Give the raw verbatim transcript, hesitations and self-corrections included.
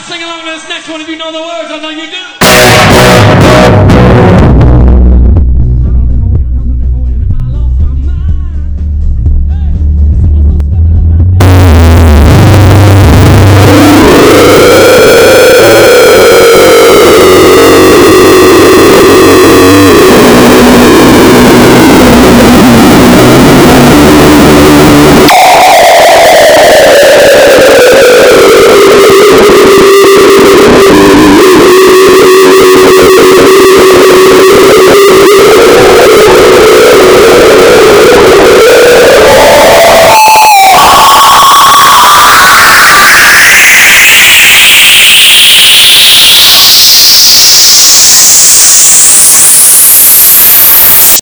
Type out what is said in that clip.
sing along to this next one if you know the words. I know you do.